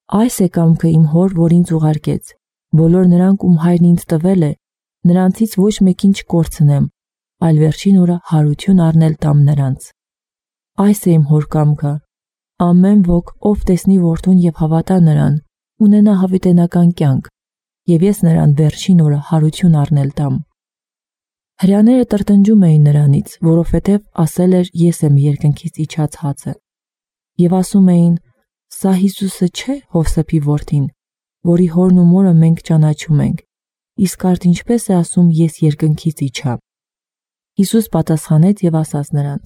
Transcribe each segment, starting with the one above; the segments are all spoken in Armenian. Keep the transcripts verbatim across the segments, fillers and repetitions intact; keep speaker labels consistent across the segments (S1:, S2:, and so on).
S1: Այս է կամքը իմ հոր, որ ինձ ուղարկեց։ Բոլոր նրանք, ում հայրն ինձ տվել է, նրանցից ոչ մեկին չկորցնեմ, այլ վերջին օրը հարություն առնել տամ նրանց։ Այս է իմ հոր կամքը. ամեն ոք, ով տեսնի որդուն եւ հավատա նրան, ունենա հավիտենական կյանք, եւ ես նրան վերջին օրը հարություն առնել տամ։ Հրեաները տրտնջում էին նրանից, որովհետև ասել էր. ես եմ երկնքից իջած հացը։ Եվ ասում էին. սա Հիսուսը չէ, Հովսեփի որդին, որի հորն ու մորը մենք ճանաչում ենք, իսկ արդ ինչպես է ասում ես երկնքից իջա։ Հիսուս պատասխանեց եւ ասաց նրանց.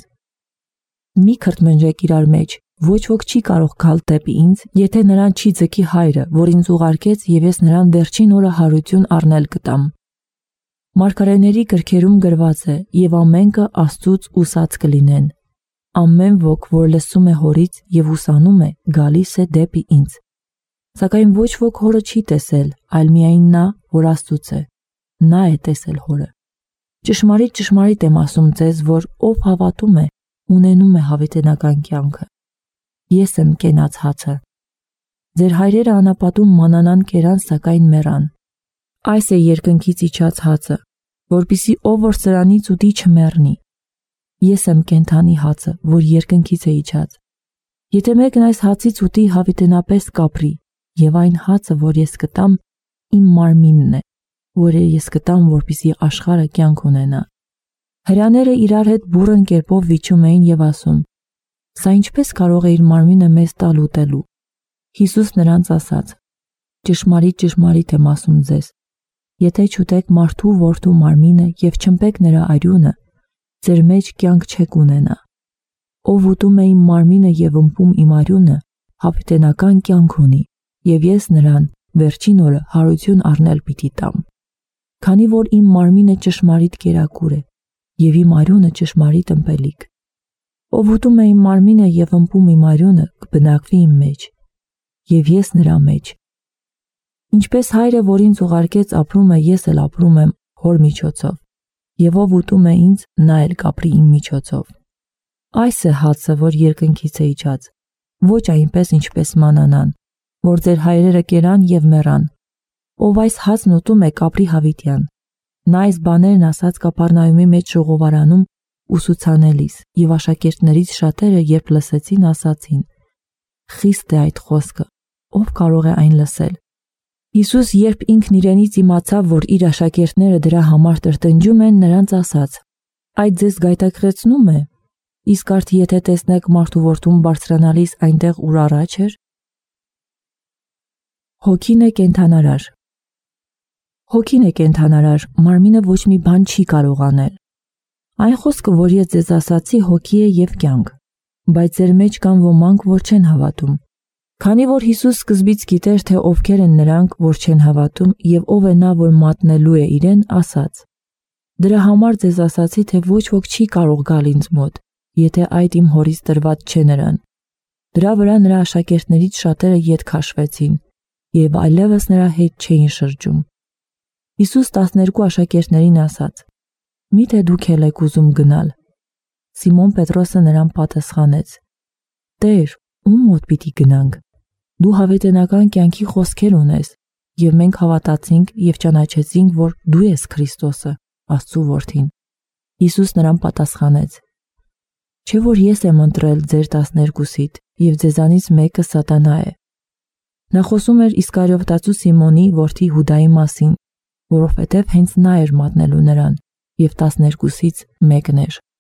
S1: մի քրթմնջեք իրար մեջ, ոչ ոք չի կարող գալ դեպի ինձ, եթե նրան չի ձգի հայրը, որ ինձ ուղարկեց, եւ ես նրան վերջին օրը հարություն առնել կտամ։ Մարգարեների գրքերում գրված է. եւ ամենքը Աստծուց ուսած կլինեն։ Ամեն ոք, որ լսում է հորից եւ ուսանում է, գալիս է դեպի ինձ։ Սակայն ոչ ոք հորը չի տեսել, այլ միայն նա, որ Աստծուց է։ Նա է տեսել հորը։ Ճշմարիտ ճշմարիտ եմ ասում ձեզ, որ ով հավատում է, ունենում է հավիտենական կյանքը։ Ես եմ կենաց հացը։ Ձեր հայրերը անապատում մանանան կերան, սակայն մեռան։ Այս է երկնքից իջած հացը, որպեսզի ով որ սրանից ուտի չմեռնի։ Ես եմ կենդանի հացը, որ երկնքից է իջած։ Եթե մեկն այս հացից ուտի, հավիտենապես կապրի, եւ այն հացը, որ ես կտամ, իմ մարմինն է, որը ես կտամ, որպեսզի աշխարհը կյանք ունենա։ Հրեաները իրար հետ բուռն կերպով վիճում էին եւ ասում. Սա ինչպես կարող է իր մարմինը մեզ տալ ուտելու։ Հիսուս նրանց ասաց. ճշմարիտ ճշմարիտ եմ ասում ձեզ, եթե չուտեք մարդու որդու մարմինը եւ չմպեք նրա արյունը, ձեր մեջ կյանք չեք ունենա։ Ով ուտում է իմ մարմինը եւ ըմպում իմ արյունը, հավիտենական կյանք ունի, եւ ես նրան վերջին օրը հարություն առնել պիտի տամ։ Քանի որ իմ մարմինը ճշմարիտ կերակուր է, եւ իմ արյունը ճշմարիտ ըմպելիք։ Ով ուտում է իմ մարմինը եւ ըմպում իմ արյունը, կբնակվի իմ մեջ, եւ ես նրա մեջ։ Ինչպես հայրը, որ ինձ ուղարկեց, ապրում է, ես էլ ապրում եմ հոր միջոցով, եւ ով ուտում է ինձ, նա էլ կապրի իմ միջոցով։ Այս է հացը, որ երկնքից է իջած, ոչ այնպես ինչպես մանանան, որ ձեր հայրերը կերան եւ մեռան։ Ով այս հացն ուտում է, կապրի հավիտյան։ Նա այս բաներն ասաց Կապառնայումի մեջ ժողովարանում ուսուցանելիս, եւ աշակերտներից շատերը, երբ լսեցին, ասացին. խիստ է այդ խոսքը, ով կարող է այն լսել։ Հիսուս, երբ ինքն իրենից իմացավ, որ իր աշակերտները դրա համար տրտնջում են, նրանց ասաց. այդ ձեզ գայթակղեցնում է, իսկ արդ եթե տեսնեք մարդու որդուն բարձրանալիս այնտեղ, ուր առաջ էր։ Հոգին է կենդանարար։ Հոգին է կենդանարար, մարմինը ոչ մի բան չի կարող անել։ Այն խոսքը, որ ես ձեզ ասացի, հոգի է եւ կյանք, բայց ձեր մեջ կան ոմանք, որ չեն հավատում։ Քանի որ Հիսուս սկզբից գիտեր, թե ովքեր են նրանք, որ չեն հավատում, եւ ով է նա, որ մատնելու է իրեն, ասաց. Դրա համար ձեզ ասացի, թե ոչ ոք չի կարող գալ ինձ մոտ, եթե այդ իմ հորից տրված չէ նրան։ Դրա վրա նրա աշակերտներից շատերը ետ քաշվեցին, եւ այլևս նրա հետ չէին շրջում։ Հիսուս տասներկու աշակերտներին ասաց. Միթե դուք էլ եք ուզում գնալ։ Սիմոն Պետրոսը նրան պատասխանեց. Տեր, ում մոտ պիտի գնանք։ Դու հավիտենական կյանքի խոսքեր ունես, եւ մենք հավատացինք եւ ճանաչեցինք, որ դու ես Քրիստոսը, Աստծու որդին։ Հիսուս նրան պատասխանեց. Չէ՞ որ ես եմ ընտրել ձեր տասներկուսիդ, եւ ձեզանից մեկը Սատանա է։ Նա խոսում էր Իսկարիովտացու Սիմոնի որդի Հուդայի մասին, որովհետև հենց նա էր մատնելու նրան, եւ տասներկուսից մեկն էր։